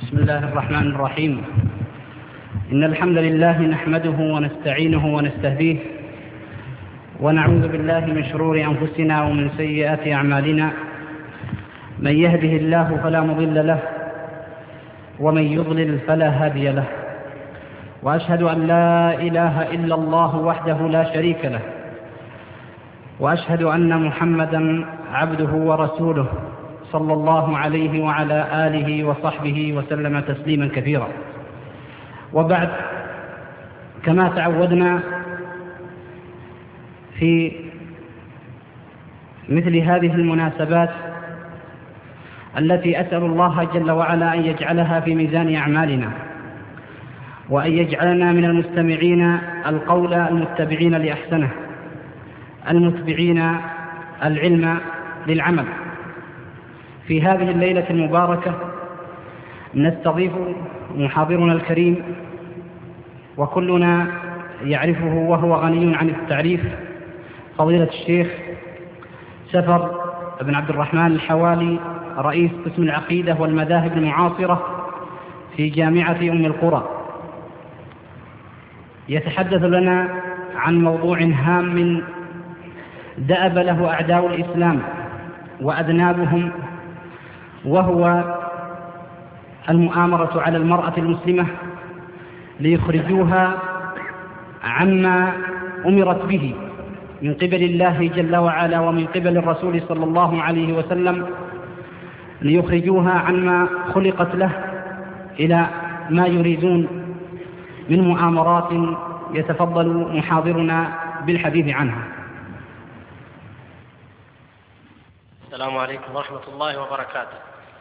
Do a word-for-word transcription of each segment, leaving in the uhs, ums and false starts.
بسم الله الرحمن الرحيم. إن الحمد لله نحمده ونستعينه ونستهديه ونعوذ بالله من شرور أنفسنا ومن سيئات أعمالنا. من يهده الله فلا مضل له ومن يضلل فلا هادي له، وأشهد أن لا إله إلا الله وحده لا شريك له، وأشهد أن محمدا عبده ورسوله صلى الله عليه وعلى آله وصحبه وسلم تسليما كثيرا. وبعد، كما تعودنا في مثل هذه المناسبات التي أسأل الله جل وعلا أن يجعلها في ميزان أعمالنا، وأن يجعلنا من المستمعين القول المتبعين لأحسنه، المتبعين العلم للعمل. في هذه الليلة المباركة نستضيف محاضرنا الكريم، وكلنا يعرفه وهو غني عن التعريف، فضيلة الشيخ سفر بن عبد الرحمن الحوالي، رئيس قسم العقيدة والمذاهب المعاصرة في جامعة أم القرى. يتحدث لنا عن موضوع هام دأب له أعداء الإسلام وأذنابهم، وهو المؤامرة على المرأة المسلمة ليخرجوها عما أمرت به من قبل الله جل وعلا ومن قبل الرسول صلى الله عليه وسلم، ليخرجوها عما خلقت له إلى ما يريدون من مؤامرات يتفضل محاضرنا بالحديث عنها. السلام عليكم ورحمة الله وبركاته.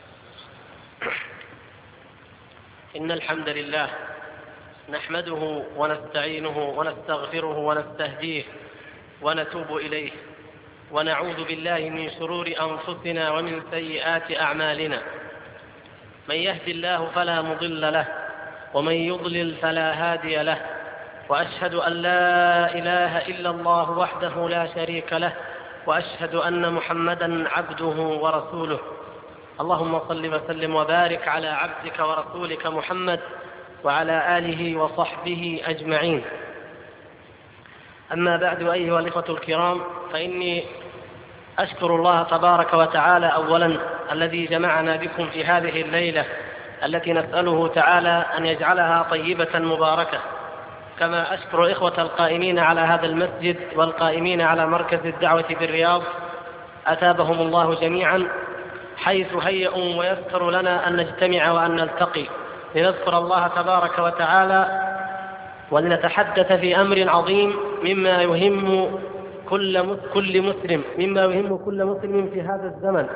إن الحمد لله نحمده ونستعينه ونستغفره ونستهديه ونتوب إليه، ونعوذ بالله من شرور أنفسنا ومن سيئات أعمالنا. من يهد الله فلا مضل له ومن يضلل فلا هادي له، وأشهد أن لا إله إلا الله وحده لا شريك له، وأشهد أن محمدا عبده ورسوله. اللهم صل وسلم وبارك على عبدك ورسولك محمد وعلى آله وصحبه أجمعين. أما بعد، أيها الإخوة الكرام، فإني أشكر الله تبارك وتعالى أولا الذي جمعنا بكم في هذه الليلة التي نسأله تعالى أن يجعلها طيبة مباركة، كما أشكر إخوة القائمين على هذا المسجد والقائمين على مركز الدعوة بالرياض، أثابهم الله جميعا، حيث هيئوا ويسر لنا أن نجتمع وأن نلتقي لنذكر الله تبارك وتعالى ولنتحدث في أمر عظيم مما يهم كل كل مسلم مما يهم كل مسلم في هذا الزمن.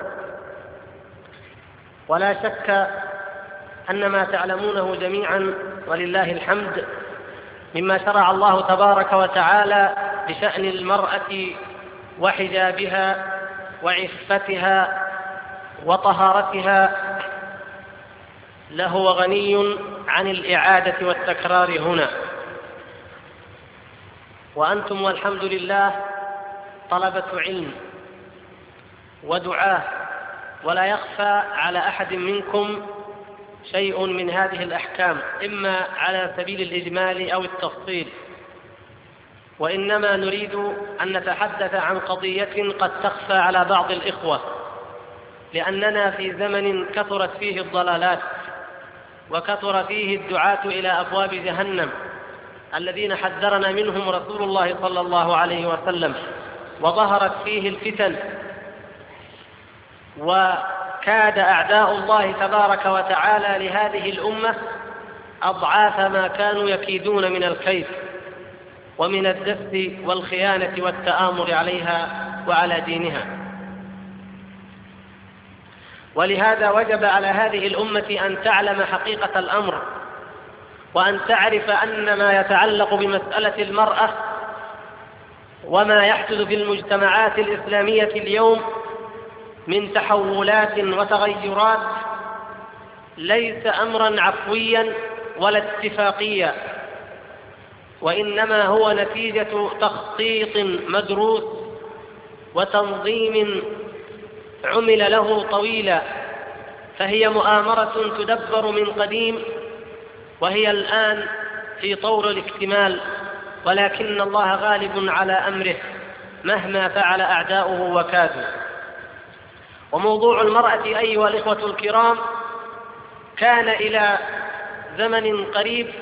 ولا شك أن ما تعلمونه جميعا ولله الحمد مما شرع الله تبارك وتعالى بشأن المرأة وحجابها وعفتها وطهارتها لهو غني عن الإعادة والتكرار هنا. وأنتم والحمد لله طلبة علم ودعاة، ولا يخفى على أحد منكم شيء من هذه الأحكام، إما على سبيل الإجمال أو التفصيل. وإنما نريد أن نتحدث عن قضية قد تخفى على بعض الإخوة، لأننا في زمن كثرت فيه الضلالات وكثر فيه الدعاة إلى أبواب جهنم الذين حذرنا منهم رسول الله صلى الله عليه وسلم، وظهرت فيه الفتن، وكاد أعداء الله تبارك وتعالى لهذه الأمة أضعاف ما كانوا يكيدون من الكيد ومن الدس والخيانة والتآمر عليها وعلى دينها. ولهذا وجب على هذه الأمة أن تعلم حقيقة الأمر، وأن تعرف أن ما يتعلق بمسألة المرأة وما يحدث في المجتمعات الإسلامية اليوم من تحولات وتغيرات ليس أمرا عفويا ولا اتفاقيا، وإنما هو نتيجة تخطيط مدروس وتنظيم عمل له طويلا، فهي مؤامرة تدبر من قديم، وهي الآن في طور الاكتمال، ولكن الله غالب على أمره مهما فعل أعداؤه وكادوا. وموضوع المرأة أيها الإخوة الكرام كان إلى زمن قريب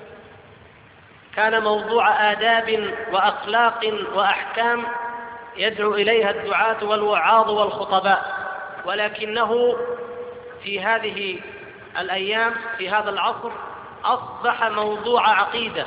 كان موضوع آداب وأخلاق وأحكام يدعو إليها الدعاة والوعاظ والخطباء، ولكنه في هذه الأيام في هذا العصر أصبح موضوع عقيدة.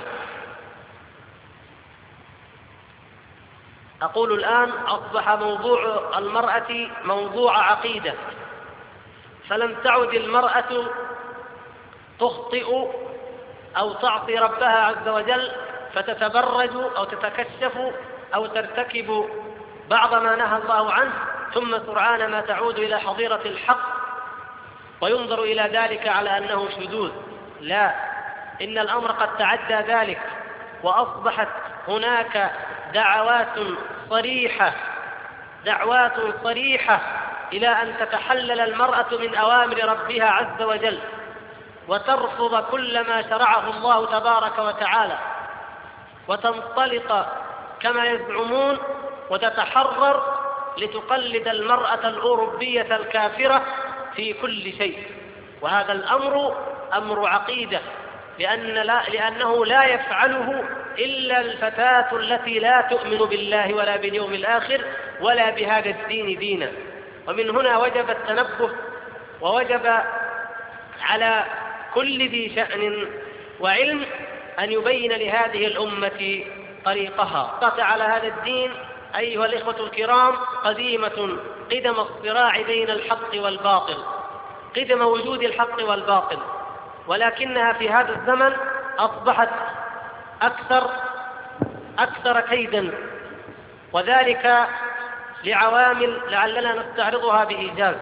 أقول الآن أصبح موضوع المرأة موضوع عقيدة، فلم تعد المرأة تخطئ أو تعصي ربها عز وجل فتتبرج أو تتكشف أو ترتكب بعض ما نهى الله عنه، ثم سرعان ما تعود إلى حظيرة الحق وينظر إلى ذلك على أنه شذوذ. لا، إن الأمر قد تعدى ذلك، وأصبحت هناك دعوات صريحة دعوات صريحة إلى أن تتحلل المرأة من أوامر ربها عز وجل وترفض كل ما شرعه الله تبارك وتعالى، وتنطلق كما يزعمون وتتحرر لتقلد المرأة الأوروبية الكافرة في كل شيء. وهذا الأمر أمر عقيدة، لأن لا لأنه لا يفعله إلا الفتاة التي لا تؤمن بالله ولا باليوم الآخر ولا بهذا الدين دينا. ومن هنا وجب التنبه، ووجب على كل ذي شأن وعلم أن يبين لهذه الأمة طريقها. على هذا الدين أيها الإخوة الكرام قديمة، قدم الصراع بين الحق والباطل، قدم وجود الحق والباطل، ولكنها في هذا الزمن أصبحت أكثر أكثر كيدا، وذلك لعوامل لعلنا نستعرضها بإيجاز.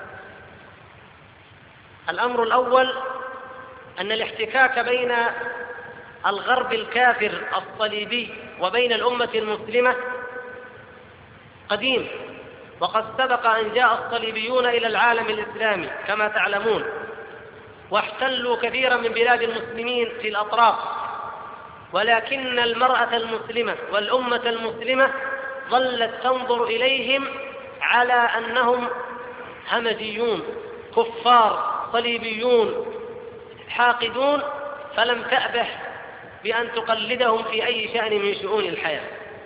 الأمر الأول أن الاحتكاك بين الغرب الكافر الصليبي وبين الأمة المسلمة قديم، وقد سبق أن جاء الصليبيون إلى العالم الإسلامي كما تعلمون، واحتلوا كثيرا من بلاد المسلمين في الأطراف، ولكن المرأة المسلمة والأمة المسلمة ظلت تنظر إليهم على أنهم همجيون كفار صليبيون حاقدون، فلم تأبه بأن تقلدهم في أي شأن من شؤون الحياة.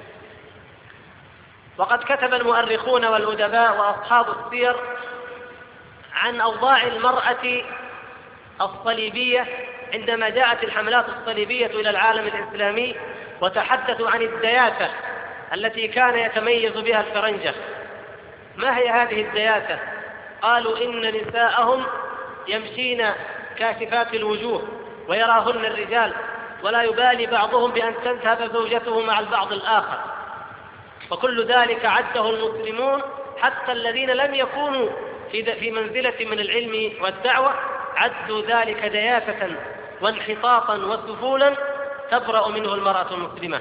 وقد كتب المؤرخون والأدباء وأصحاب السير عن أوضاع المرأة الصليبية عندما جاءت الحملات الصليبية إلى العالم الإسلامي، وتحدثوا عن الدياثة التي كان يتميز بها الفرنجة. ما هي هذه الدياثة؟ قالوا إن نساءهم يمشين كاشفات الوجوه ويراهن الرجال، ولا يبالي بعضهم بأن تذهب زوجته مع البعض الآخر، وكل ذلك عده المسلمون حتى الذين لم يكونوا في منزلة من العلم والدعوة عدوا ذلك دياثة وانحطاطا وسفولا تبرأ منه المرأة المسلمة.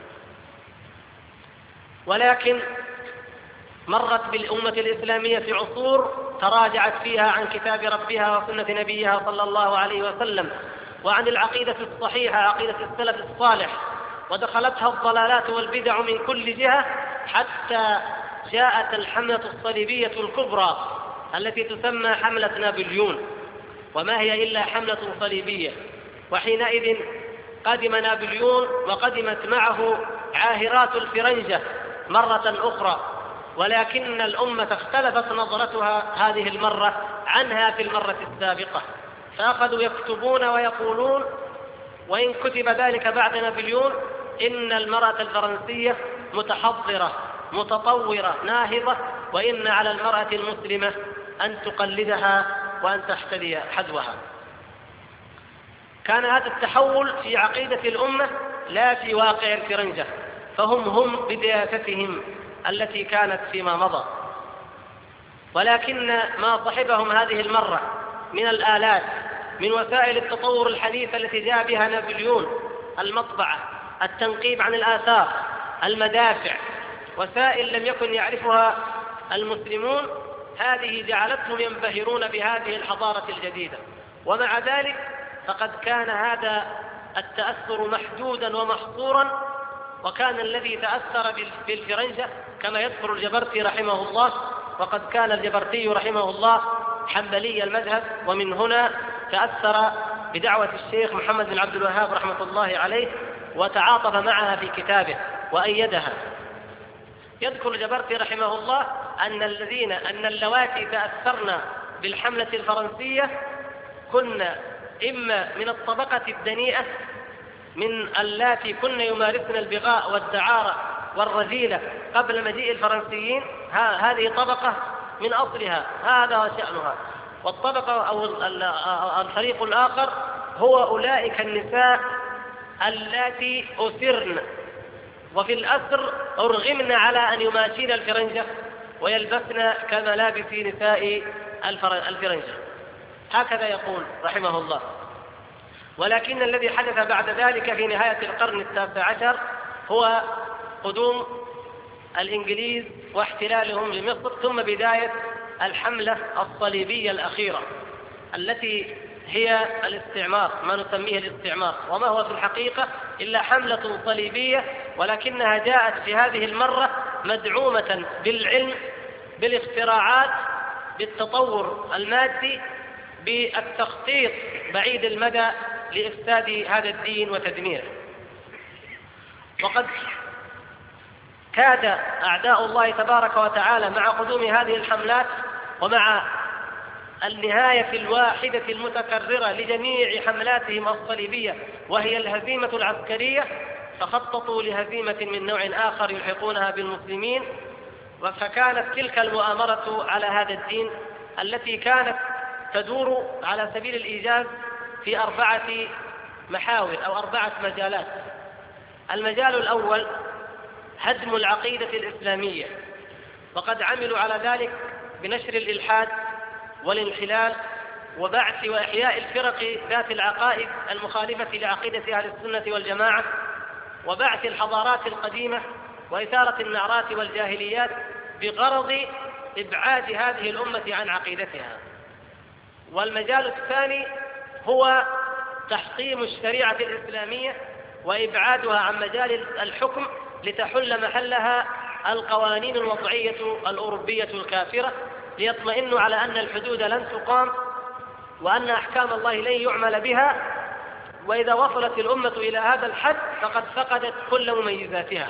ولكن مرت بالأمة الإسلامية في عصور تراجعت فيها عن كتاب ربها وسنة نبيها صلى الله عليه وسلم وعن العقيدة الصحيحة عقيدة السلف الصالح، ودخلتها الضلالات والبدع من كل جهة، حتى جاءت الحملة الصليبية الكبرى التي تسمى حملة نابليون، وما هي إلا حملة صليبية. وحينئذ قدم نابليون وقدمت معه عاهرات الفرنجة مرة أخرى، ولكن الأمة اختلفت نظرتها هذه المرة عنها في المرة السابقة، فأخذوا يكتبون ويقولون، وإن كتب ذلك بعد نابليون، إن المرأة الفرنسية متحضرة متطورة ناهضة، وإن على المرأة المسلمة أن تقلدها وأن تحتذي حذوها. كان هذا التحول في عقيدة الأمة لا في واقع الفرنجة، فهم هم بدياثتهم التي كانت فيما مضى. ولكن ما صحبهم هذه المرة من الآلات، من وسائل التطور الحديثة التي جاء بها نابليون، المطبعة، التنقيب عن الآثار، المدافع، وسائل لم يكن يعرفها المسلمون، هذه جعلتهم ينبهرون بهذه الحضارة الجديدة. ومع ذلك فقد كان هذا التأثر محدودا ومحصورا، وكان الذي تأثر بالفرنجة كما يذكر الجبرتي رحمه الله، وقد كان الجبرتي رحمه الله حنبلي المذهب، ومن هنا تأثر بدعوة الشيخ محمد بن عبد الوهاب رحمة الله عليه وتعاطف معها في كتابه وأيدها. يذكر الجبرتي رحمه الله أن الذين أن اللواتي تأثرن بالحملة الفرنسية كن إما من الطبقة الدنيئة، من اللاتي كن يمارسن البغاء والدعارة والرذيلة قبل مجيء الفرنسيين، هذه طبقة من أصلها، هذا شأنها. والطبقة أو الفريق الآخر هو أولئك النساء اللاتي أسرن وفي الأسر أرغمن على أن يماشين الفرنجة ويلبسن كملابس نساء الفرنجة، هكذا يقول رحمه الله. ولكن الذي حدث بعد ذلك في نهاية القرن التاسع عشر هو قدوم الإنجليز واحتلالهم لمصر، ثم بداية الحملة الصليبية الأخيرة التي هي الاستعمار، ما نسميه الاستعمار، وما هو في الحقيقة إلا حملة صليبية، ولكنها جاءت في هذه المرة مدعومة بالعلم، بالاختراعات، بالتطور المادي، بالتخطيط بعيد المدى لإفساد هذا الدين وتدميره. وقد كاد أعداء الله تبارك وتعالى مع قدوم هذه الحملات ومع النهاية الواحدة المتكررة لجميع حملاتهم الصليبية وهي الهزيمة العسكرية، فخططوا لهزيمة من نوع آخر يلحقونها بالمسلمين. فكانت تلك المؤامرة على هذا الدين التي كانت تدور على سبيل الإيجاز في أربعة محاور أو أربعة مجالات. المجال الأول هدم العقيدة الإسلامية، وقد عملوا على ذلك بنشر الإلحاد والانحلال وبعث وإحياء الفرق ذات العقائد المخالفة لعقيدة أهل السنة والجماعة، وبعث الحضارات القديمة وإثارة النعرات والجاهليات بغرض إبعاد هذه الأمة عن عقيدتها. والمجال الثاني هو تحطيم الشريعة الإسلامية وإبعادها عن مجال الحكم لتحل محلها القوانين الوضعية الأوروبية الكافرة، ليطمئنوا على أن الحدود لن تقام وأن أحكام الله لن يعمل بها، وإذا وصلت الأمة إلى هذا الحد فقد فقدت كل مميزاتها.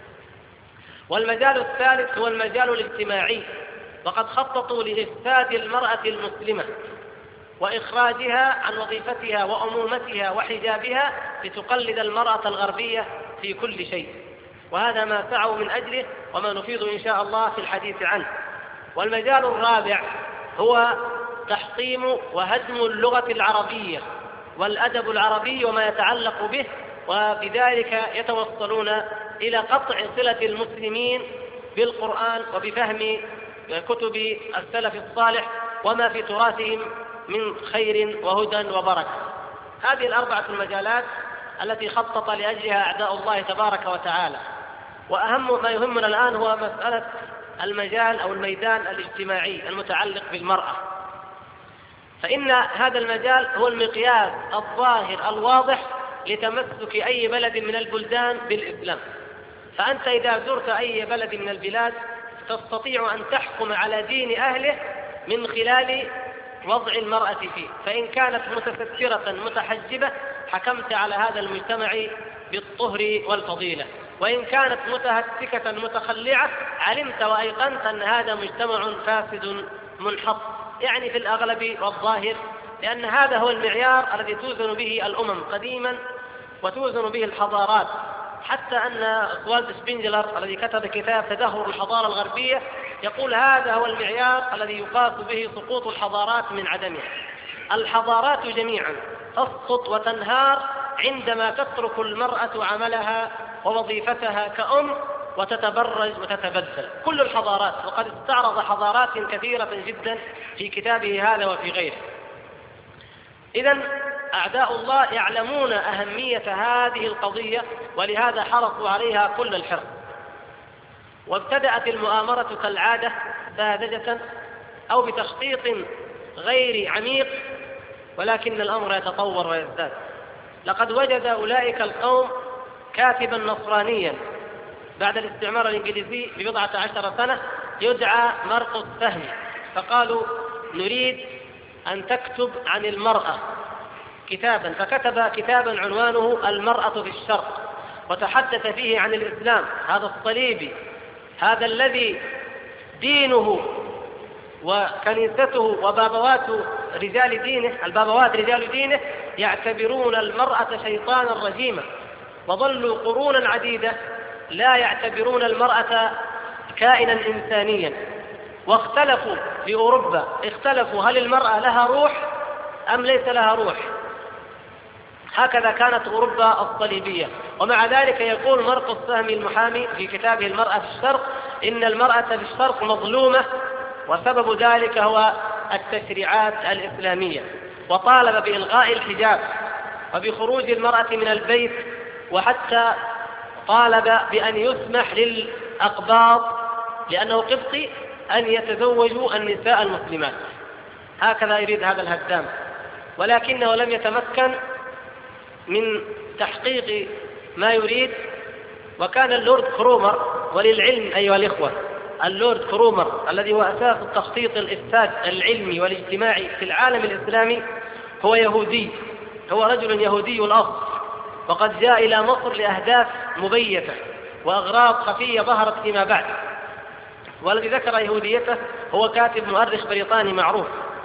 والمجال الثالث هو المجال الاجتماعي، وقد خططوا لإفساد المرأة المسلمة وإخراجها عن وظيفتها وأمومتها وحجابها لتقلد المرأة الغربية في كل شيء، وهذا ما سعوا من أجله وما نفيض إن شاء الله في الحديث عنه. والمجال الرابع هو تحطيم وهدم اللغة العربية والأدب العربي وما يتعلق به، وبذلك يتوصلون إلى قطع صلة المسلمين بالقرآن وبفهم كتب السلف الصالح وما في تراثهم من خير وهدى وبركة. هذه الأربعة المجالات التي خطط لأجلها أعداء الله تبارك وتعالى. وأهم ما يهمنا الآن هو مسألة المجال أو الميدان الاجتماعي المتعلق بالمرأة، فإن هذا المجال هو المقياس الظاهر الواضح لتمسك أي بلد من البلدان بالإسلام. فأنت إذا زرت أي بلد من البلاد تستطيع أن تحكم على دين أهله من خلال وضع المرأة فيه، فإن كانت متسترة متحجبة حكمت على هذا المجتمع بالطهر والفضيلة، وإن كانت متهتكة متخلعة علمت وأيقنت أن هذا مجتمع فاسد منحط، يعني في الأغلب والظاهر، لأن هذا هو المعيار الذي توزن به الأمم قديما وتوزن به الحضارات. حتى أن والد سبينجلر الذي كتب كتاب تدهور الحضارة الغربية يقول هذا هو المعيار الذي يقاس به سقوط الحضارات من عدمها. الحضارات جميعا تسقط وتنهار عندما تترك المرأة عملها ووظيفتها كأم وتتبرج وتتبذل. كل الحضارات، وقد استعرض حضارات كثيرة جدا في كتابه هذا وفي غيره. إذن أعداء الله يعلمون أهمية هذه القضية، ولهذا حرصوا عليها كل الحرص. وابتدأت المؤامرة كالعادة ساذجة أو بتخطيط غير عميق، ولكن الأمر يتطور ويزداد. لقد وجد أولئك القوم كاتبا نصرانيا بعد الاستعمار الإنجليزي ببضعة عشر سنة يدعى مرقس فهمي، فقالوا نريد أن تكتب عن المرأة كتابا، فكتب كتابا عنوانه المرأة في الشرق، وتحدث فيه عن الإسلام هذا الصليبي، هذا الذي دينه وكنيسته وبابوات رجال دينه البابوات رجال دينه يعتبرون المرأة شيطانا رجيما، وظلوا قرونا عديدة لا يعتبرون المرأة كائنا إنسانيا. واختلفوا في أوروبا، اختلفوا هل المرأة لها روح أم ليس لها روح. هكذا كانت أوروبا الصليبية. ومع ذلك يقول مرقس فهمي المحامي في كتابه المرأة في الشرق إن المرأة في الشرق مظلومة، وسبب ذلك هو التشريعات الإسلامية، وطالب بإلغاء الحجاب وبخروج المرأة من البيت، وحتى طالب بأن يسمح للأقباط لأنه قبطي أن يتزوجوا النساء المسلمات. هكذا يريد هذا الهدام، ولكنه لم يتمكن من تحقيق ما يريد. وكان اللورد كرومر، وللعلم أيها الإخوة اللورد كرومر الذي هو أساس التخطيط الإفساد العلمي والاجتماعي في العالم الإسلامي هو يهودي، هو رجل يهودي الأصل، وقد جاء إلى مصر لأهداف مبيتة وأغراض خفية ظهرت فيما بعد. والذي ذكر يهوديته هو كاتب مؤرخ بريطاني معروف.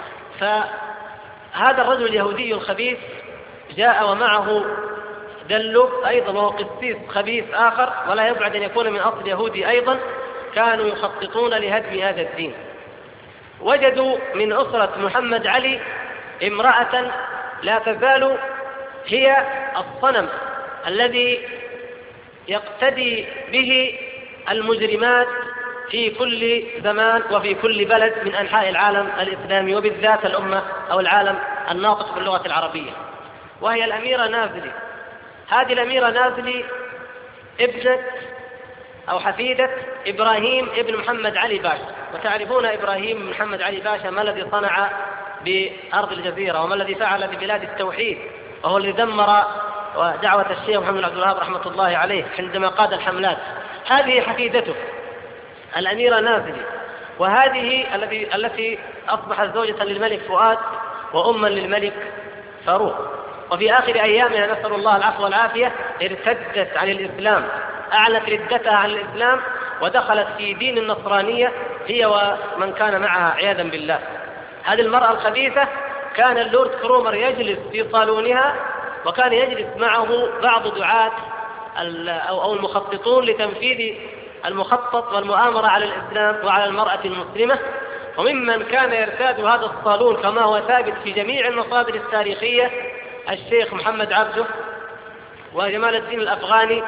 فهذا الرجل اليهودي الخبيث جاء ومعه دلو أيضا وهو قسيس خبيث آخر ولا يبعد أن يكون من أصل يهودي أيضا، كانوا يخططون لهدم هذا الدين. وجدوا من أسرة محمد علي امرأة لا تزال هي الصنم الذي يقتدي به المجرمات في كل زمان وفي كل بلد من أنحاء العالم الإسلامي، وبالذات الأمة أو العالم الناطق باللغة العربية، وهي الأميرة نازلي. هذه الأميرة نازلي ابنة أو حفيدة إبراهيم ابن محمد علي باشا، وتعرفون إبراهيم بن محمد علي باشا ما الذي صنع بأرض الجزيرة وما الذي فعل ببلاد التوحيد، وهو الذي دمر دعوة الشيخ محمد عبد الوهاب رحمة الله عليه عندما قاد الحملات. هذه حفيدته الأميرة نازلي، وهذه التي التي أصبحت زوجة للملك فؤاد وأما للملك فاروق. وفي آخر أيامها نسأل الله العفو والعافية ارتدت عن الإسلام، أعلنت ردتها عن الإسلام ودخلت في دين النصرانية هي ومن كان معها عياذا بالله. هذه المرأة الخبيثة كان اللورد كرومر يجلس في صالونها، وكان يجلس معه بعض دعاة أو المخططون لتنفيذ المخطط والمؤامرة على الإسلام وعلى المرأة المسلمة. وممن كان يرتاد هذا الصالون كما هو ثابت في جميع المصادر التاريخية الشيخ محمد عبده وجمال الدين الأفغاني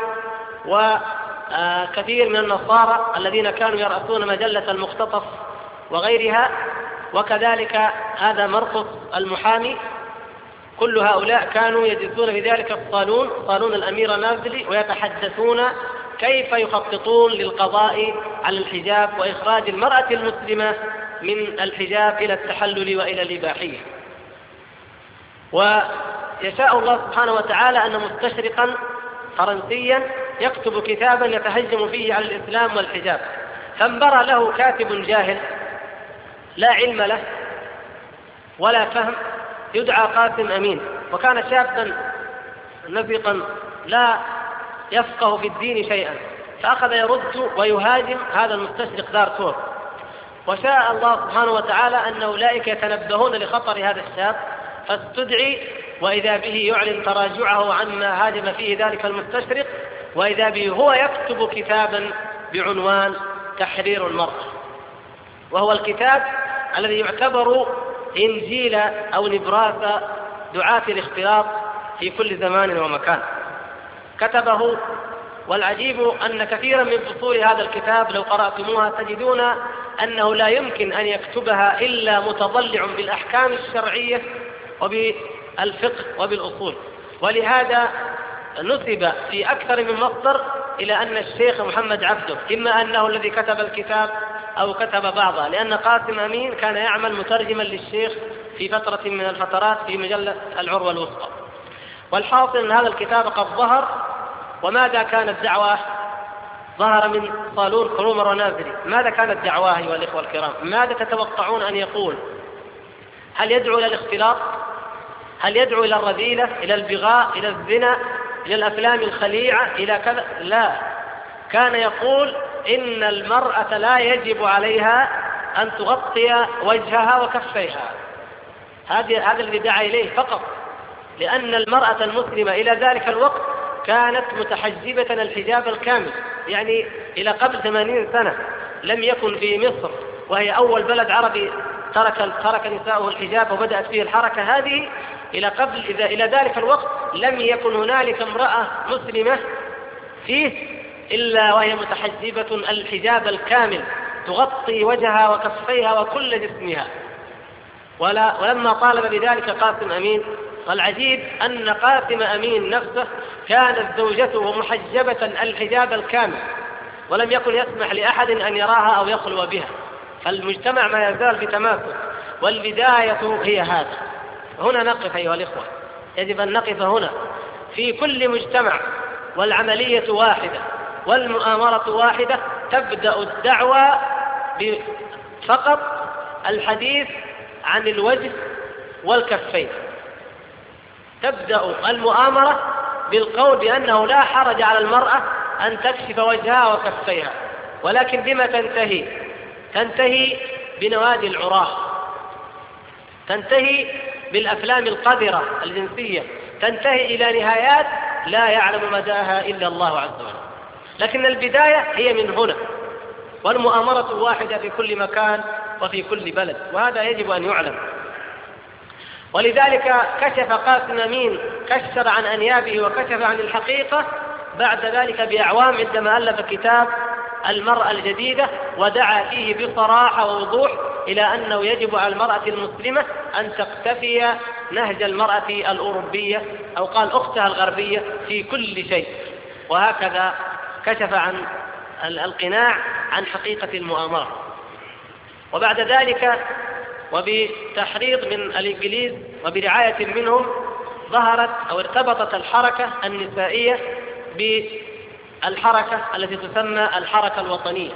وكثير من النصارى الذين كانوا يرأسون مجلة المختطف وغيرها، وكذلك هذا مرقس المحامي. كل هؤلاء كانوا يجلسون في ذلك الصالون، صالون الأميرة نازلي، ويتحدثون كيف يخططون للقضاء على الحجاب وإخراج المرأة المسلمة من الحجاب إلى التحلل وإلى الإباحية. ويشاء الله سبحانه وتعالى أن مستشرقا فرنسيا يكتب كتابا يتهجم فيه على الإسلام والحجاب، فانبرى له كاتب جاهل لا علم له ولا فهم يدعى قاسم أمين، وكان شابا نفقا لا يفقه في الدين شيئا، فأخذ يرد ويهاجم هذا المستشرق دارتور. وشاء الله سبحانه وتعالى أن أولئك يتنبهون لخطر هذا الشاب، فاستدعي وإذا به يعلن تراجعه عما هاجم فيه ذلك المستشرق، وإذا به هو يكتب كتابا بعنوان تحرير المرأة، وهو الكتاب الذي يعتبر إنجيل أو نبراس دعاة الاختلاط في كل زمان ومكان. كتبه، والعجيب أن كثيرا من فصول هذا الكتاب لو قرأتموها تجدون أنه لا يمكن أن يكتبها إلا متضلع بالأحكام الشرعية وبالفقه وبالأصول. ولهذا نسب في أكثر من مصدر إلى أن الشيخ محمد عبده إما أنه الذي كتب الكتاب أو كتب بعضها، لأن قاسم أمين كان يعمل مترجما للشيخ في فترة من الفترات في مجلة العروة الوثقى. والحاصل أن هذا الكتاب قد ظهر. وماذا كانت دعوة؟ ظهر من صالون كرومر ونازلي. ماذا كانت دعواه أيها الإخوة الكرام؟ ماذا تتوقعون أن يقول؟ هل يدعو إلى الاختلاط؟ هل يدعو إلى الرذيلة، إلى البغاء، إلى الزنا، إلى الأفلام الخليعة، إلى كذا؟ لا، كان يقول إن المرأة لا يجب عليها أن تغطي وجهها وكفيها. هذا هذا الذي دعا إليه فقط، لأن المرأة المسلمة إلى ذلك الوقت كانت متحجبة الحجاب الكامل. يعني إلى قبل ثمانين سنة لم يكن في مصر، وهي أول بلد عربي ترك ترك نساؤه الحجاب وبدأت فيه الحركة هذه، إلى قبل إذا إلى ذلك الوقت لم يكن هنالك امرأة مسلمة فيه إلا وهي متحجبة الحجاب الكامل، تغطي وجهها وكفيها وكل جسمها. ولا ولما طالب بذلك قاسم أمين، والعجيب أن قاسم أمين نفسه كانت زوجته محجبة الحجاب الكامل، ولم يكن يسمح لأحد أن يراها أو يخلو بها. فالمجتمع ما يزال في تماسك، والبداية هي هذا. هنا نقف أيها الإخوة، يجب أن نقف هنا. في كل مجتمع والعملية واحدة والمؤامرة واحدة، تبدأ الدعوة فقط الحديث عن الوجه والكفين. تبدأ المؤامرة بالقول بأنه لا حرج على المرأة أن تكشف وجهها وكفيها، ولكن بما تنتهي؟ تنتهي بنوادي العراة، تنتهي بالأفلام القذرة الجنسية، تنتهي إلى نهايات لا يعلم مداها إلا الله عز وجل. لكن البداية هي من هنا، والمؤامرة واحدة في كل مكان وفي كل بلد، وهذا يجب أن يعلم. ولذلك كشف قاسم أمين، كشر عن أنيابه وكشف عن الحقيقة بعد ذلك بأعوام عندما ألف كتاب المرأة الجديدة، ودعا فيه بصراحة ووضوح إلى أنه يجب على المرأة المسلمة أن تقتفي نهج المرأة الأوروبية، أو قال أختها الغربية، في كل شيء. وهكذا كشف عن القناع عن حقيقة المؤامرة. وبعد ذلك وبتحريض من الإنجليز وبرعاية منهم، ظهرت أو ارتبطت الحركة النسائية بالحركة التي تسمى الحركة الوطنية.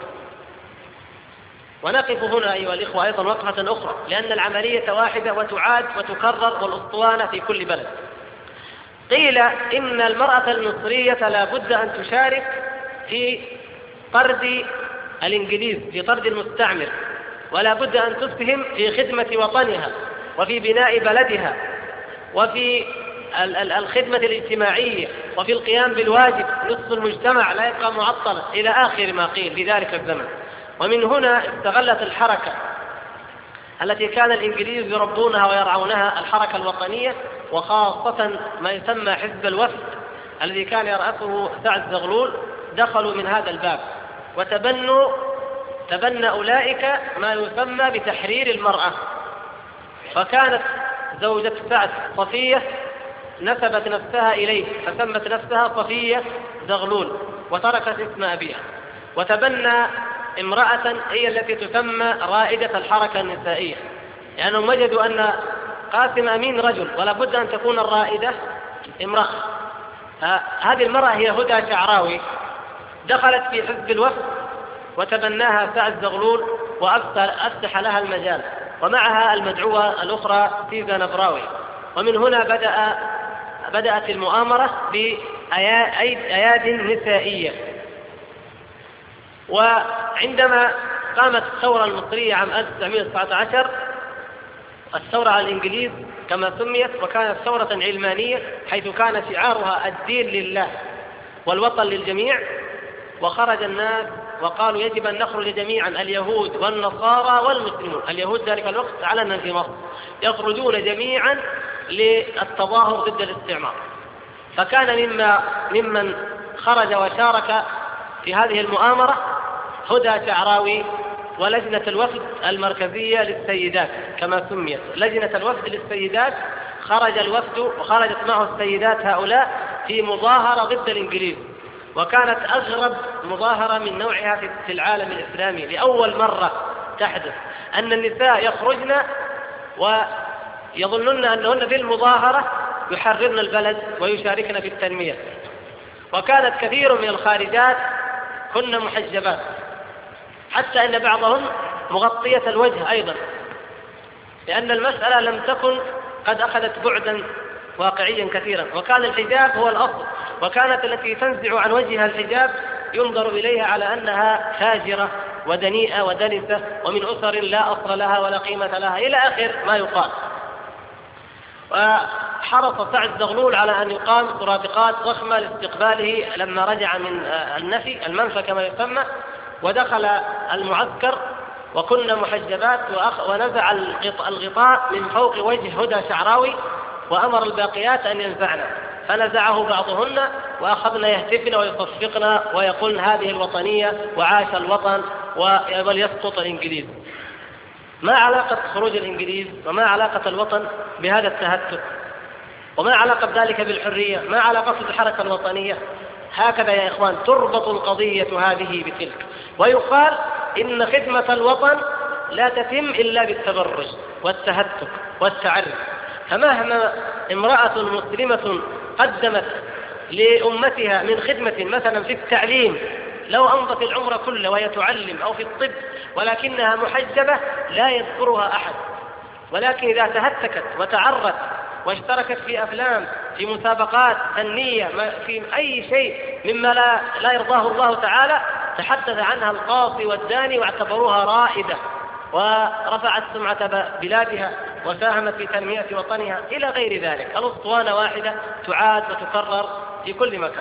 ونقف هنا أيها الإخوة أيضا وقفة أخرى، لأن العملية واحدة وتعاد وتكرر، والأسطوانة في كل بلد. قيل إن المرأة المصرية لا بد أن تشارك في طرد الإنجليز، في طرد المستعمر، ولا بد أن تسهم في خدمة وطنها وفي بناء بلدها وفي الخدمة الاجتماعية وفي القيام بالواجب. نصف المجتمع لا يبقى معطلا، إلى آخر ما قيل في ذلك الزمن. ومن هنا استغلت الحركة التي كان الإنجليز يربونها ويرعونها الحركة الوطنية، وخاصة ما يسمى حزب الوفد الذي كان يرأسه سعد زغلول، دخلوا من هذا الباب وتبنوا تبنى أولئك ما يسمى بتحرير المرأة. فكانت زوجة سعد صفية نسبت نفسها إليه، فسمت نفسها صفية زغلول وتركت اسم أبيها، وتبنى امرأة هي التي تسمى رائدة الحركة النسائية، لأنهم يعني وجدوا أن قاسم أمين رجل ولا بد أن تكون الرائدة امرأة. هذه المرأة هي هدى شعراوي، دخلت في حزب الوفد وتبناها سعد زغلول وأفتح لها المجال، ومعها المدعوة الأخرى سيزا نبراوي. ومن هنا بدأ بدأت المؤامرة بأياد نسائية. وعندما قامت الثورة المصرية عام ألف وتسعمائة وتسعة عشر، الثورة على الإنجليز كما سميت، وكانت ثورة علمانية حيث كان شعارها الدين لله والوطن للجميع، وخرج الناس وقالوا يجب أن نخرج جميعا، اليهود والنصارى والمسلمون. اليهود ذلك الوقت علنا في مصر يخرجون جميعا للتظاهر ضد الاستعمار. فكان مما ممن خرج وشارك في هذه المؤامرة هدى شعراوي ولجنة الوفد المركزية للسيدات كما سميت، لجنة الوفد للسيدات. خرج الوفد وخرجت معه السيدات هؤلاء في مظاهرة ضد الإنجليز، وكانت أغرب مظاهرة من نوعها في العالم الإسلامي. لأول مرة تحدث أن النساء يخرجن ويظنن أنهن بالمظاهرة يحررن البلد ويشاركن في التنمية. وكانت كثير من الخارجات كن محجبات، حتى أن بعضهن مغطية الوجه أيضا، لأن المسألة لم تكن قد أخذت بعدا واقعيا كثيرا، وكان الحجاب هو الأصل، وكانت التي تنزع عن وجهها الحجاب ينظر إليها على أنها فاجرة ودنيئة ودنسة ومن أسر لا أصل لها ولا قيمة لها إلى آخر ما يقال. وحرص سعد زغلول على أن يقام سرادقات ضخمة لاستقباله لما رجع من النفي المنفى كما يسمى، ودخل المعسكر وكنا محجبات، ونزع الغطاء من فوق وجه هدى شعراوي وأمر الباقيات أن ينزعنا، فنزعه بعضهن وأخذن يهتفن ويصفقن ويقولن هذه الوطنية وعاش الوطن وليسقط الإنجليز. ما علاقة خروج الإنجليز وما علاقة الوطن بهذا التهتك، وما علاقة ذلك بالحرية، ما علاقة بالحركة الوطنية؟ هكذا يا إخوان تربط القضية هذه بتلك، ويقال إن خدمة الوطن لا تتم إلا بالتبرج والتهتك والتعرف. فمهما امرأة مسلمة قدمت لأمتها من خدمة مثلا في التعليم، لو أمضت العمر كله وهي تعلم أو في الطب ولكنها محجبة لا يذكرها أحد، ولكن إذا تهتكت وتعرت واشتركت في أفلام في مسابقات فنية في أي شيء مما لا, لا يرضاه الله تعالى تحدث عنها القاصي والداني واعتبروها رائدة ورفعت سمعة بلادها وساهمت في تنمية وطنها إلى غير ذلك. الأسطوانة واحدة تعاد وتكرر في كل مكان.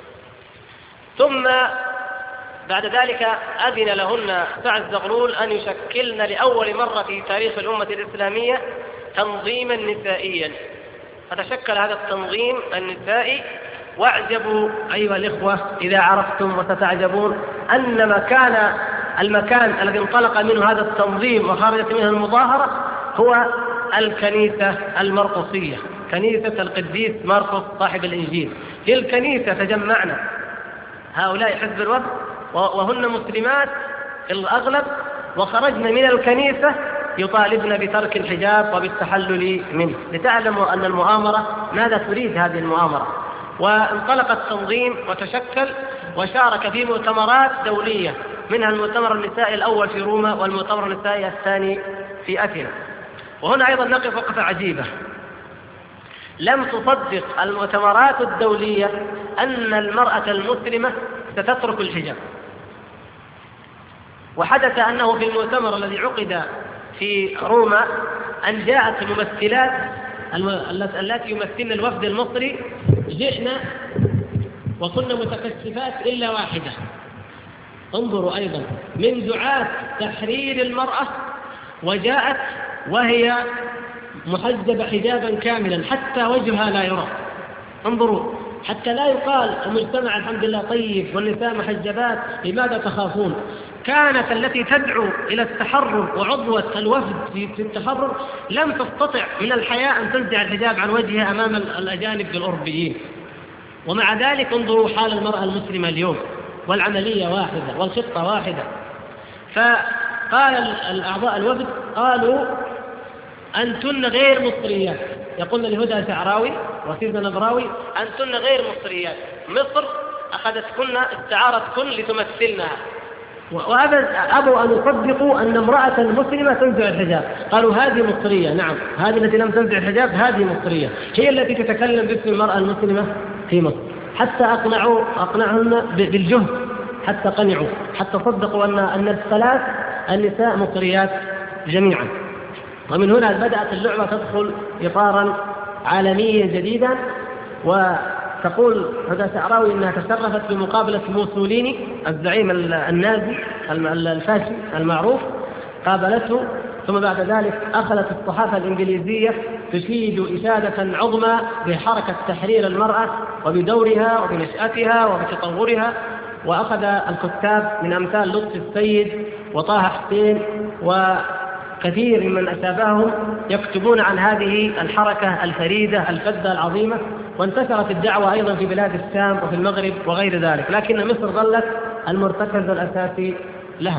ثم بعد ذلك أذن لهن سعد زغلول أن يشكلن لأول مرة في تاريخ الأمة الإسلامية تنظيما نسائيا. فتشكل هذا التنظيم النسائي، واعجبوا أيها الإخوة إذا عرفتم وستعجبون أن مكان المكان الذي انطلق منه هذا التنظيم وخرجت منه المظاهرة هو الكنيسة المرقسية، كنيسة القديس مرقس صاحب الإنجيل. في الكنيسة تجمعنا هؤلاء حزب الوفد وهن مسلمات في الأغلب، وخرجنا من الكنيسة يطالبن بترك الحجاب وبالتحلل منه، لتعلموا أن المؤامرة ماذا تريد هذه المؤامرة. وانطلق التنظيم وتشكل وشارك في مؤتمرات دولية، منها المؤتمر النسائي الأول في روما والمؤتمر النسائي الثاني في أثينا. وهنا أيضا نقف وقفة عجيبة، لم تصدق المؤتمرات الدولية أن المرأة المسلمة ستترك الحجاب. وحدث أنه في المؤتمر الذي عقد في روما أن جاءت الممثلات التي يمثلن الوفد المصري، جئنا وكنا متكشفات إلا واحدة. انظروا أيضا من دعاة تحرير المرأة، وجاءت وهي محجبة حجابا كاملا حتى وجهها لا يرى. انظروا حتى لا يقال المجتمع الحمد لله طيب والنساء محجبات، لماذا تخافون؟ كانت التي تدعو إلى التحرر وعضوة الوفد في التحرر لم تستطع من الحياء أن تنزع الحجاب عن وجهها أمام الأجانب الأوروبيين. ومع ذلك انظروا حال المرأة المسلمة اليوم، والعملية واحدة والخطة واحدة. فقال الأعضاء الوفد قالوا أنتن غير مصريات، يقولن لهدى شعراوي وسيدنا نبراوي أنتن غير مصريات، مصر أخذتكن استعارتكن لتمثلنها. وأبوا أن يصدقوا أن امرأة مسلمة تنزع الحجاب، قالوا هذه مصرية. نعم، هذه التي لم تنزع الحجاب هذه مصرية، هي التي تتكلم باسم المرأة المسلمة في مصر. حتى أقنعوا أقنعهن بالجهد، حتى قنعوا، حتى صدقوا أن أن الثلاث النساء مصريات جميعا. ومن هنا بدأت اللعبة تدخل إطارا عالميا جديدا. وتقول هدى شعراوي أنها تشرفت بمقابلة موسوليني الزعيم النازي الفاشي المعروف، قابلته. ثم بعد ذلك أخذت الصحافة الإنجليزية تشيد إشادة عظمى بحركة تحرير المرأة وبدورها وبنشأتها وبتطورها. وأخذ الكتاب من أمثال لطفي السيد وطه حسين وكثير من أشابههم يكتبون عن هذه الحركة الفريدة الفذة العظيمة، وانتشرت الدعوة أيضا في بلاد الشام وفي المغرب وغير ذلك، لكن مصر ظلت المرتكز الأساسي لها.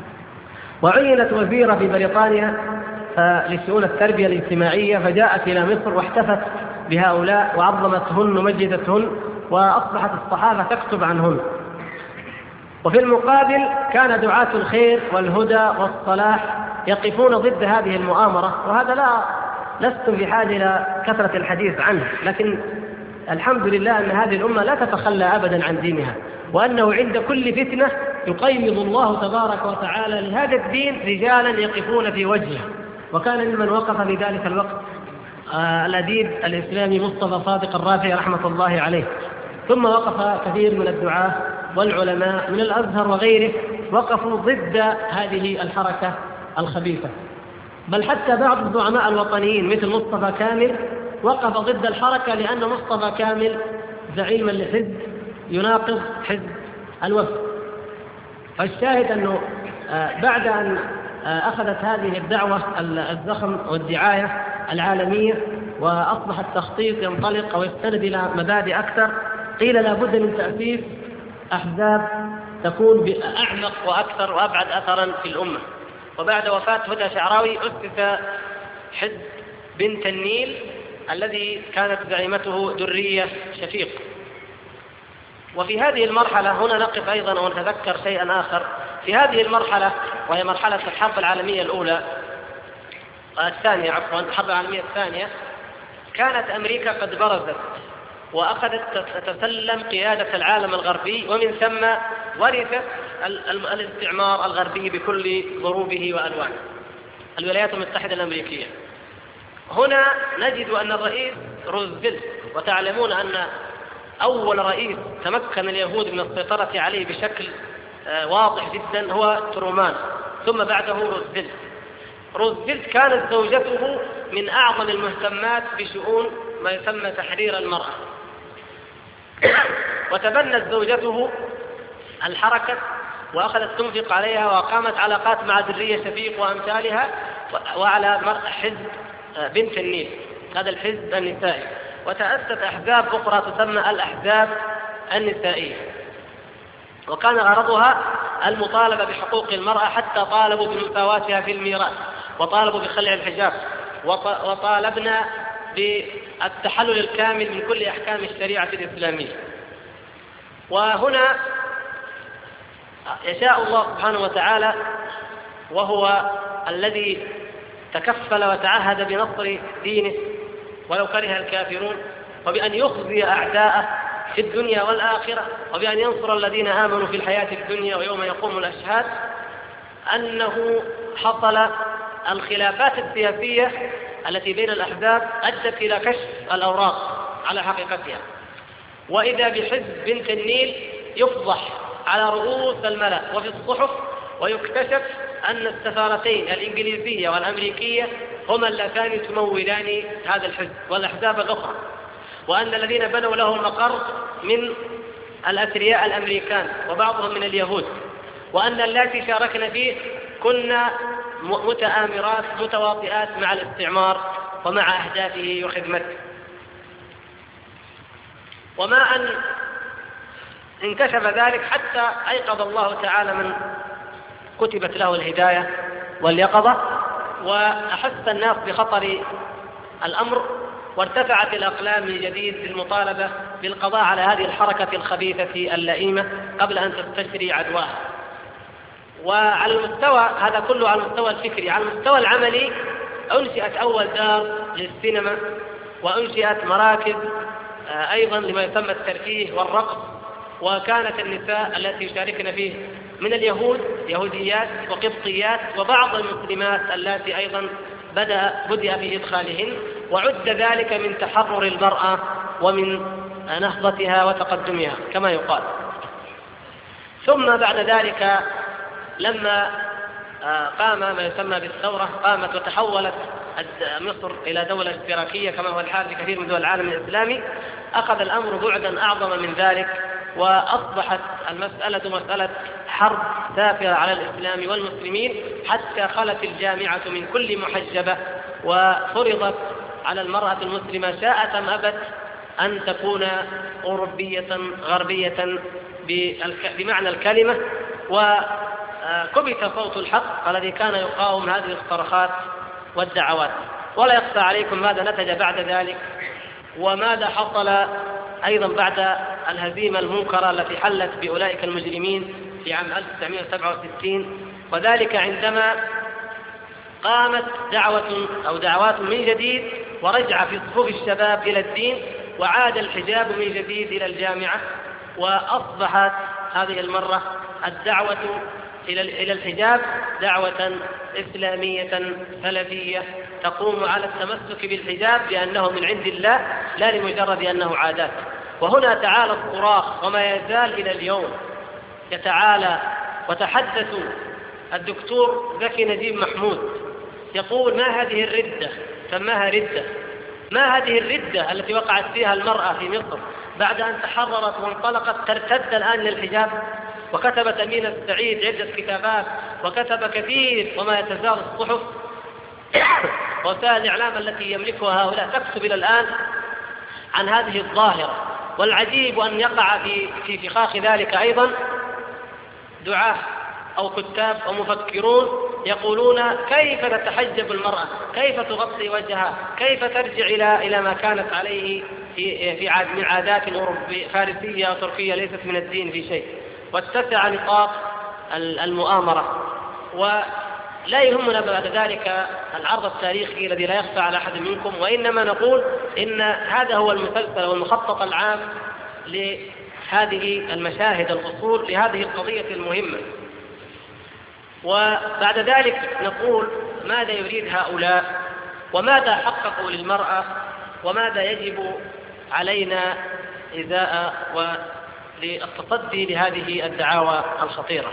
وعينت وزيرة في بريطانيا لشؤون التربية الاجتماعية، فجاءت إلى مصر واحتفت بهؤلاء وعظمتهن ومجدتهن، وأصبحت الصحافة تكتب عنهن. وفي المقابل كان دعاة الخير والهدى والصلاح يقفون ضد هذه المؤامرة، وهذا لا لست في حاجة إلى كثرة الحديث عنه، لكن الحمد لله أن هذه الأمة لا تتخلى أبدا عن دينها، وأنه عند كل فتنة يقيض الله تبارك وتعالى لهذا الدين رجالا يقفون في وجهه. وكان ممن وقف في ذلك الوقت آه الأديب الإسلامي مصطفى صادق الرافعي رحمة الله عليه، ثم وقف كثير من الدعاة والعلماء من الأزهر وغيره وقفوا ضد هذه الحركة الخبيثة، بل حتى بعض الزعماء الوطنيين مثل مصطفى كامل وقف ضد الحركة، لأن مصطفى كامل زعيما لحزب يناقض حزب الوفد. فالشاهد أنه بعد أن أخذت هذه الدعوة الزخم والدعاية العالمية وأصبح التخطيط ينطلق أو يستند إلى مبادئ أكثر، قيل لا بد من تأسيس أحزاب تكون بأعمق وأكثر وأبعد أثرا في الأمة. وبعد وفاة هدى شعراوي أسس حزب بنت النيل الذي كانت زعيمته درية شفيق. وفي هذه المرحلة هنا نقف أيضا ونتذكر شيئا آخر. في هذه المرحلة وهي مرحلة الحرب العالمية الأولى الثانية عفوا الحرب العالمية الثانية، كانت أمريكا قد برزت وأخذت تتسلم قيادة العالم الغربي، ومن ثم ورثت الاستعمار الغربي بكل ضروبه وألوانه الولايات المتحدة الأمريكية. هنا نجد أن الرئيس روزفلت، وتعلمون أن أول رئيس تمكن اليهود من السيطرة عليه بشكل واضح جدا هو ترومان، ثم بعده روزفلت. روزفلت كانت زوجته من أعظم المهتمات بشؤون ما يسمى تحرير المرأة، وتبنت زوجته الحركة وأخذت تنفق عليها وقامت علاقات مع درية شفيق وأمثالها وعلى حزب بنت النيل، هذا الحزب النسائي، وتأسست أحزاب أخرى تسمى الأحزاب النسائية، وكان غرضها المطالبة بحقوق المرأة، حتى طالبوا بمساواتها في الميراث، وطالبوا بخلع الحجاب، وطالبنا بالتحلل الكامل من كل أحكام الشريعة الإسلامية. وهنا يشاء الله سبحانه وتعالى، وهو الذي تكفل وتعهد بنصر دينه ولو كره الكافرون، وبأن يخزي أعداءه في الدنيا والآخرة، وبأن ينصر الذين آمنوا في الحياة الدنيا ويوم يقوم الأشهاد، أنه حصل الخلافات السياسية التي بين الأحزاب أدت إلى كشف الأوراق على حقيقتها، وإذا بحزب بنت النيل يفضح على رؤوس الملأ وفي الصحف، ويكتشف أن السفارتين الإنجليزية والأمريكية هما اللتان تمولان هذا الحزب والأحزاب الأخرى، وأن الذين بنوا له المقر من الأثرياء الأمريكان وبعضهم من اليهود، وأن اللاتي شاركن فيه كنا متآمرات متواطئات مع الاستعمار ومع أهدافه وخدمته. وما أن انكشف ذلك حتى أيقظ الله تعالى من كتبت له الهداية واليقظة، وأحس الناس بخطر الأمر، وارتفعت الأقلام من جديد للمطالبة بالقضاء على هذه الحركة الخبيثة اللئيمة قبل أن تستشري عدواها. وعلى المستوى هذا كله على المستوى الفكري، على المستوى العملي أنشئت أول دار للسينما، وأنشئت مراكز أيضا لما يسمى الترفيه والرقص، وكانت النساء التي يشاركن فيه من اليهود يهوديات وقبطيات وبعض المسلمات التي أيضا بدأ بدأ في إدخالهن، وعد ذلك من تحرر المرأة ومن نهضتها وتقدمها كما يقال. ثم بعد ذلك لما قام ما يسمى بالثورة، قامت وتحولت مصر إلى دولة اشتراكية كما هو الحال في كثير من دول العالم الإسلامي، أخذ الأمر بعدا أعظم من ذلك، وأصبحت المسألة مسألة حرب سافرة على الإسلام والمسلمين، حتى خلت الجامعة من كل محجبة، وفرضت على المرأة المسلمة شاءت أم أبت أن تكون أوروبية غربية بمعنى الكلمة، وكبت صوت الحق الذي كان يقاوم هذه الصرخات والدعوات. ولا يخفى عليكم ماذا نتج بعد ذلك، وماذا حصل أيضا بعد الهزيمة المنكرة التي حلت بأولئك المجرمين في عام ألف وتسعمائة وسبعة وستين، وذلك عندما قامت دعوة أو دعوات من جديد ورجع في صفوف الشباب إلى الدين، وعاد الحجاب من جديد إلى الجامعة، وأصبحت هذه المرة الدعوة إلى الحجاب دعوة إسلامية سلفية تقوم على التمسك بالحجاب لأنه من عند الله لا لمجرد أنه عادات. وهنا تعالى الصراخ، وما يزال إلى اليوم يتعالى. وتحدث الدكتور زكي نجيب محمود يقول: ما هذه الردة؟ سماها ردة. ما هذه الردة التي وقعت فيها المرأة في مصر بعد أن تحررت وانطلقت ترتد الآن للحجاب؟ وكتبت أمينة السعيد عدة كتابات، وكتب كثير وما يتزال الصحف ووسائل الإعلام التي يملكها هؤلاء تكتب إلى الآن عن هذه الظاهرة. والعجيب أن يقع في في فخاخ ذلك أيضا دعاة أو كتاب أو مفكرون يقولون: كيف تتحجب المرأة؟ كيف تغطي وجهها؟ كيف ترجع إلى إلى ما كانت عليه في في عاد من عادات أوروبية فارسية أو تركية ليست من الدين في شيء؟ واتسع نطاق المؤامرة. ولا يهمنا بعد ذلك العرض التاريخي الذي لا يخفى على أحد منكم، وإنما نقول إن هذا هو المسلسل والمخطط العام لهذه المشاهد الأصول لهذه القضية المهمة. وبعد ذلك نقول: ماذا يريد هؤلاء؟ وماذا حققوا للمرأة؟ وماذا يجب علينا إزاء وللتصدي لهذه الدعاوى الخطيرة؟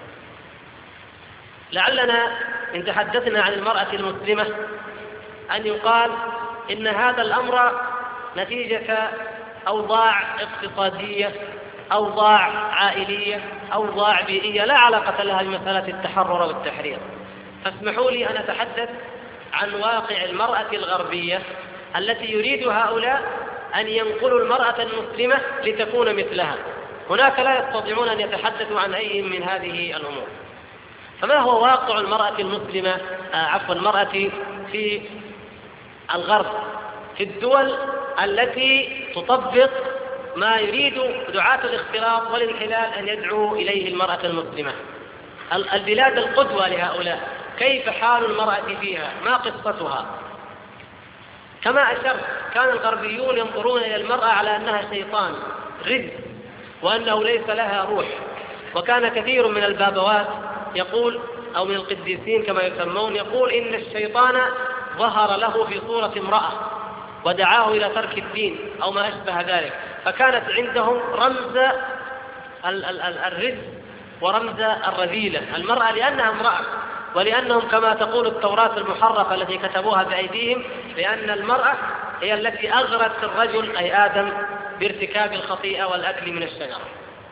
لعلنا إن تحدثنا عن المرأة المسلمة أن يقال إن هذا الأمر نتيجة أوضاع اقتصادية، أوضاع عائلية، أوضاع بيئية لا علاقة لها بمسألة التحرر والتحرير. فاسمحوا لي أن أتحدث عن واقع المرأة الغربية التي يريد هؤلاء أن ينقلوا المرأة المسلمة لتكون مثلها. هناك لا يستطيعون أن يتحدثوا عن أي من هذه الأمور. فما هو واقع المرأة المسلمة آه عفوا المرأة في الغرب، في الدول التي تطبق ما يريد دعاة الاختلاط والانحلال أن يدعو إليه المرأة المسلمة؟ البلاد القدوة لهؤلاء، كيف حال المرأة فيها؟ ما قصتها؟ كما أشرت، كان الغربيون ينظرون إلى المرأة على أنها شيطان رجل، وأنه ليس لها روح. وكان كثير من البابوات يقول، أو من القديسين كما يسمون، يقول إن الشيطان ظهر له في صورة امرأة ودعاه إلى ترك الدين أو ما أشبه ذلك. فكانت عندهم رمز الرجل ورمز الرذيلة المرأة لأنها امرأة، ولأنهم كما تقول التوراة المحرفة التي كتبوها بأيديهم بأن المرأة هي التي أغرت الرجل أي آدم بارتكاب الخطيئة والأكل من الشجرة.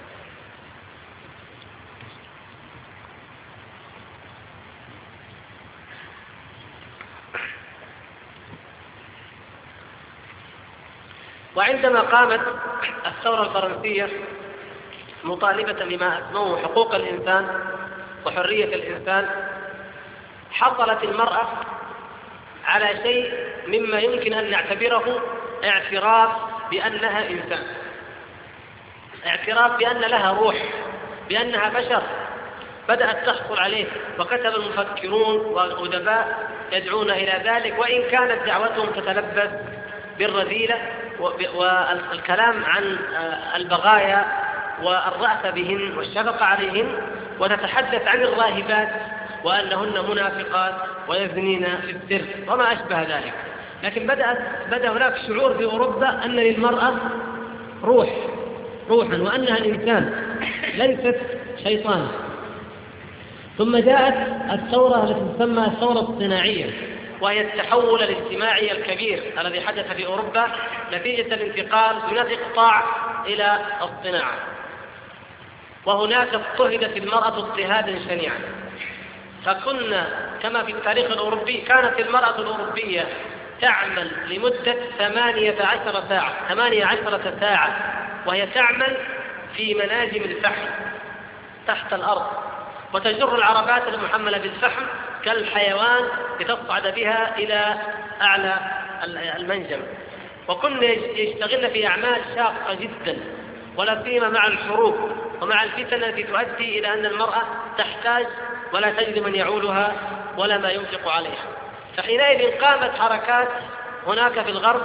وعندما قامت الثورة الفرنسية مطالبة بما اسموه حقوق الإنسان وحرية الإنسان، حصلت المرأة على شيء مما يمكن أن نعتبره اعتراف بأنها إنسان، اعتراف بأن لها روح، بأنها بشر، بدأت تحصل عليه. وكتب المفكرون والأدباء يدعون إلى ذلك، وإن كانت دعوتهم تتلبس بالرذيلة والكلام عن البغايا والرأفة بهن والشفقة عليهن، وتتحدث عن الراهبات وأنهن منافقات ويزنين في السر وما أشبه ذلك. لكن بدأت بدأ هناك شعور في أوروبا أن للمرأة روح روحا وأنها إنسان ليست شيطان. ثم جاءت الثورة التي تسمى الثورة الصناعية، وهي التحول الاجتماعي الكبير الذي حدث في أوروبا نتيجة الانتقال من الإقطاع إلى الصناعة. وهناك اضطهدت المرأة اضطهادا شنيعا. فكنا كما في التاريخ الأوروبي كانت المرأة الأوروبية تعمل لمدة ثمانية عشر ساعة ثمانية عشرة ساعة، وهي تعمل في مناجم الفحم تحت الأرض، وتجر العربات المحملة بالفحم كالحيوان لتصعد بها إلى أعلى المنجم. وكن يشتغلن في أعمال شاقة جدا، ولا سيما مع الحروب ومع الفتن التي تؤدي إلى أن المرأة تحتاج ولا تجد من يعولها ولا ما ينفق عليها. فحينئذ قامت حركات هناك في الغرب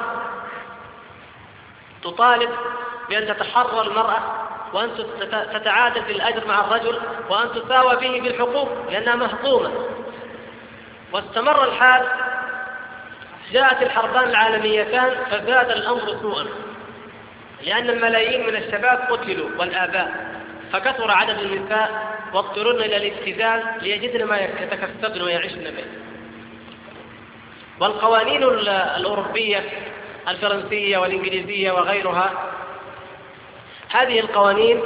تطالب بأن تتحرر المرأة، وأن تتعادل في الأجر مع الرجل، وأن تساوى به بالحقوق لأنها مهضومة. واستمر الحال، جاءت الحربان العالميتان فزاد الأمر سوءا، لأن الملايين من الشباب قتلوا والآباء، فكثر عدد النساء واضطررن إلى الابتذال ليجدن ما يتكسبن ويعيشن به. والقوانين الأوروبية الفرنسية والإنجليزية وغيرها، هذه القوانين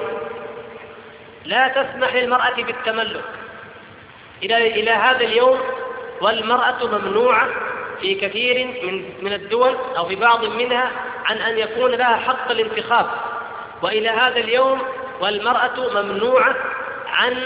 لا تسمح للمرأة بالتملك إلى إلى هذا اليوم، والمرأة ممنوعة في كثير من من الدول أو في بعض منها عن أن يكون لها حق الانتخاب. وإلى هذا اليوم والمرأة ممنوعة عن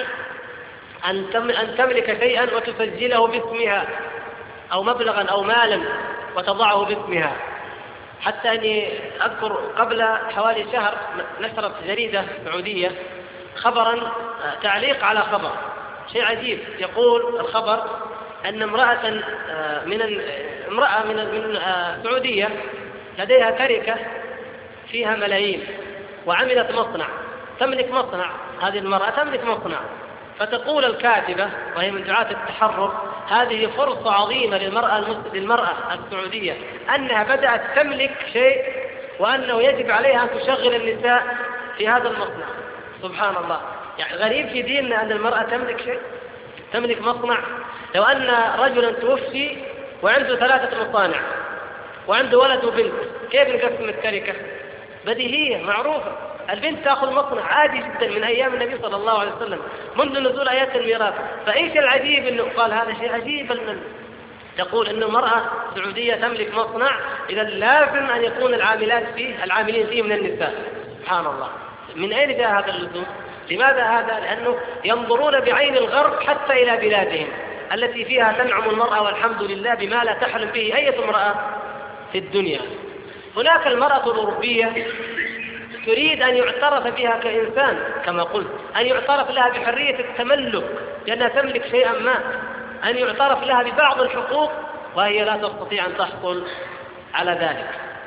أن تملك شيئا وتسجله باسمها أو مبلغا أو مالا وتضعه باسمها. حتى أني أذكر قبل حوالي شهر نشرت جريدة سعودية خبرا، تعليق على خبر، شيء عجيب. يقول الخبر أن امرأة من امرأة من من سعودية لديها تركة فيها ملايين، وعملت مصنع، تملك مصنع، هذه المرأة تملك مصنع. فتقول الكاتبة وهي من دعاة التحرر: هذه فرصة عظيمة للمرأة للمرأة السعودية أنها بدأت تملك شيء، وأنه يجب عليها أن تشغل النساء في هذا المصنع. سبحان الله، يعني غريب في ديننا أن المرأة تملك شيء، تملك مصنع. لو أن رجلا توفي وعنده ثلاثة مصانع وعنده ولد وبنت، كيف نقسم التركة؟ بديهية معروفة، البنت تأخذ مصنع عادي جدا من أيام النبي صلى الله عليه وسلم منذ نزول آيات الميراث. فإيش العجيب أنه قال هذا شيء عجيب أن تقول أن المرأة السعودية تملك مصنع، إذا لازم أن يكون العاملات فيه العاملين فيه من النساء. سبحان الله، من أين جاء هذا اللزوم؟ لماذا هذا؟ لأنه ينظرون بعين الغرب حتى إلى بلادهم التي فيها تنعم المرأة والحمد لله بما لا تحلم به أي امرأة في الدنيا. هناك المرأة الأوروبية تريد أن يعترف بها كإنسان، كما قلت، أن يعترف لها بحرية التملك لأنها تملك شيئا ما، أن يعترف لها ببعض الحقوق، وهي لا تستطيع أن تحصل على ذلك.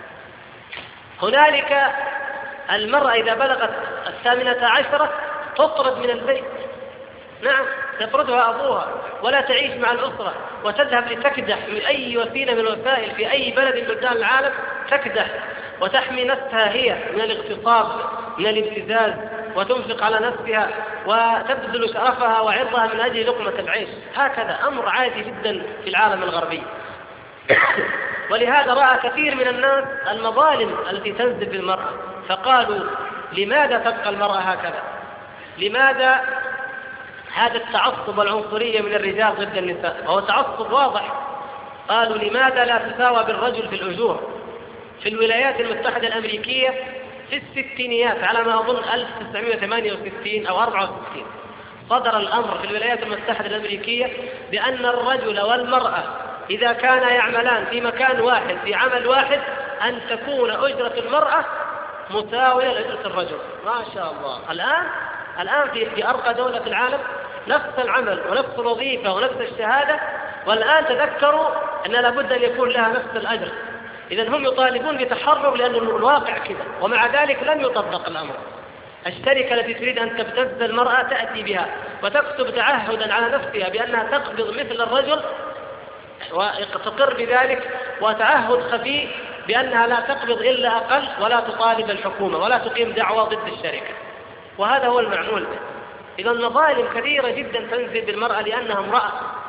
هنالك المرأة إذا بلغت الثامنة عشرة تطرد من البيت، نعم يطردها أبوها، ولا تعيش مع الأسرة، وتذهب لتكدح من أي وسيلة من الوسائل في أي بلد من بلدان العالم، تكدح وتحمي نفسها هي من الاغتصاب من الابتزاز، وتنفق على نفسها وتبذل شرفها وعرضها من أجل لقمة العيش. هكذا أمر عادي جدا في العالم الغربي. ولهذا رأى كثير من الناس المظالم التي تنزل بالمرأة، فقالوا: لماذا تبقى المرأة هكذا؟ لماذا هذا التعصب والعنصرية من الرجال ضد النساء؟ وهو تعصب واضح. قالوا: لماذا لا تساوى بالرجل في الأجور؟ في الولايات المتحدة الأمريكية في الستينيات على ما أظن ألف وتسعمائة وثمانية وستين أو أربعة وستين صدر الأمر في الولايات المتحدة الأمريكية بأن الرجل والمرأة إذا كانا يعملان في مكان واحد في عمل واحد أن تكون أجرة المرأة مساوية لأجرة الرجل. ما شاء الله. الآن الآن في في أرقى دولة في العالم نفس العمل ونفس الوظيفة ونفس الشهادة، والآن تذكروا أن لابد أن يكون لها نفس الأجر. إذن هم يطالبون بتحرر لأن الواقع كذا، ومع ذلك لم يطبق الأمر. الشركة التي تريد أن تبتز المرأة تأتي بها وتكتب تعهدا على نفسها بأنها تقبض مثل الرجل وتقر بذلك، وتعهد خفي بأنها لا تقبض إلا أقل، ولا تطالب الحكومة ولا تقيم دعوى ضد الشركة. وهذا هو المعمول به. إذن مظالم كثيرة جدا تنزل بالمرأة لأنها امرأة.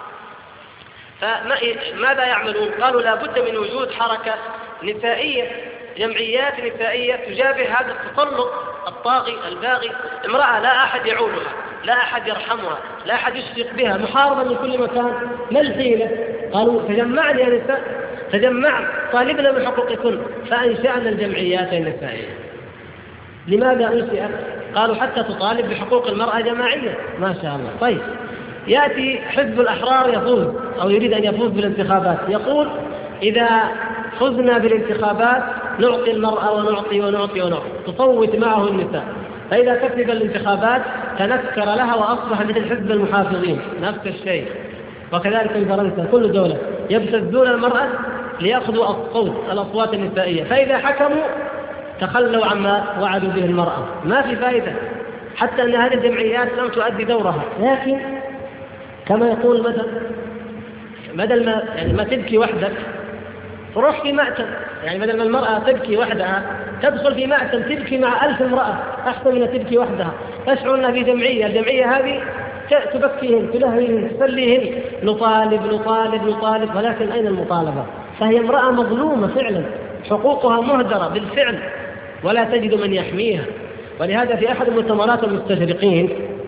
فماذا يعملون؟ قالوا لا بد من وجود حركة نسائية، جمعيات نسائية تجابه هذا التسلط الطاغي الباغي. امرأة لا أحد يعولها، لا أحد يرحمها، لا أحد يشفق بها، محاربة من كل مكان. ما الحيلة؟ قالوا تجمعنا يا نساء، تجمع طالبنا بحقوقكن، فأنشأنا الجمعيات النسائية. لماذا أنشئت؟ قالوا حتى تطالب بحقوق المرأة جماعية. ما شاء الله. طيب، يأتي حزب الأحرار يفوز أو يريد أن يفوز بالانتخابات، يقول إذا فزنا بالانتخابات نعطي المرأة ونعطي ونعطي ونعطي، تصوت معه النساء. فإذا كسب الانتخابات تنكر لها وأصبح مثل حزب المحافظين، نفس الشيء. وكذلك في فرنسا كل دولة يبتزون المرأة ليأخذوا الصوت الأصوات النسائية، فإذا حكموا تخلوا عما وعدوا به المرأة. ما في فائدة، حتى أن هذه الجمعيات لم تؤدي دورها. لكن كما يقول مثلا بدل ما يعني ما تبكي وحدك تروح في مأتم، يعني بدل ما المرأة تبكي وحدها تدخل في مأتم تبكي مع ألف امرأة، أحسن من تبكي وحدها. تشعر أنها في جمعية، الجمعية هذه تبكيهن تلهيهن تسليهن، نطالب نطالب نطالب، ولكن أين المطالبة؟ فهي امرأة مظلومة فعلا، حقوقها مهدرة بالفعل ولا تجد من يحميها. ولهذا في أحد مؤتمرات المستشرقين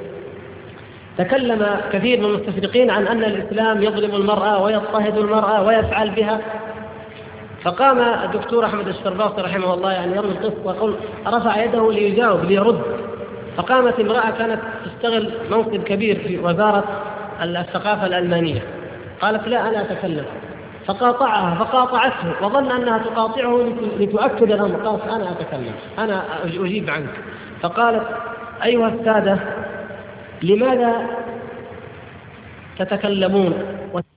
تكلم كثير من المستشرقين عن أن الإسلام يظلم المرأة ويضطهد المرأة ويفعل بها. فقام الدكتور أحمد الشرباطي رحمه الله يعني يروي القصة وقال رفع يده ليجاوب ليرد، فقامت امرأة كانت تشتغل منصب كبير في وزارة الثقافة الألمانية، قالت لا أنا أتكلم، فقاطعها فقاطعته وظن أنها تقاطعه لتؤكد الأمر، قالت أنا أتكلم أنا أجيب عنك. فقالت أيها السادة لماذا تتكلمون